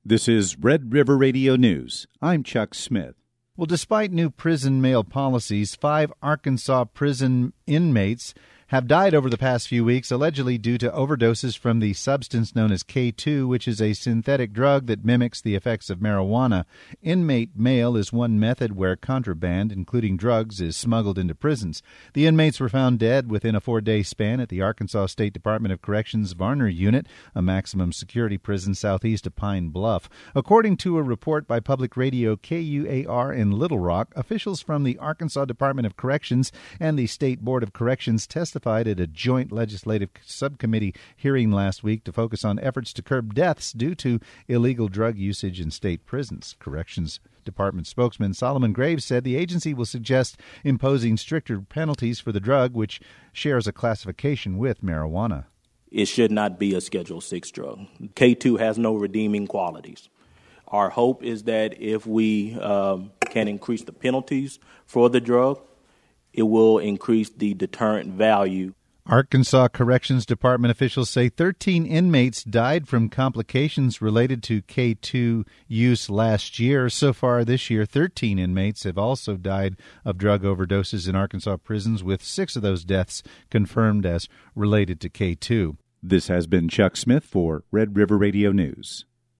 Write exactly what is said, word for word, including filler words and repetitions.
This is Red River Radio News. I'm Chuck Smith. Well, despite new prison mail policies, five Arkansas prison inmates have died over the past few weeks, allegedly due to overdoses from the substance known as K two, which is a synthetic drug that mimics the effects of marijuana. Inmate mail is one method where contraband, including drugs, is smuggled into prisons. The inmates were found dead within a four-day span at the Arkansas State Department of Corrections Varner Unit, a maximum security prison southeast of Pine Bluff. According to a report by public radio K U A R in Little Rock, officials from the Arkansas Department of Corrections and the State Board of Corrections testified at a joint legislative subcommittee hearing last week to focus on efforts to curb deaths due to illegal drug usage in state prisons. Corrections Department spokesman Solomon Graves said the agency will suggest imposing stricter penalties for the drug, which shares a classification with marijuana. It should not be a Schedule six drug. K two has no redeeming qualities. Our hope is that if we um, can increase the penalties for the drug, it will increase the deterrent value. Arkansas Corrections Department officials say thirteen inmates died from complications related to K two use last year. So far this year, thirteen inmates have also died of drug overdoses in Arkansas prisons, with six of those deaths confirmed as related to K two. This has been Chuck Smith for Red River Radio News.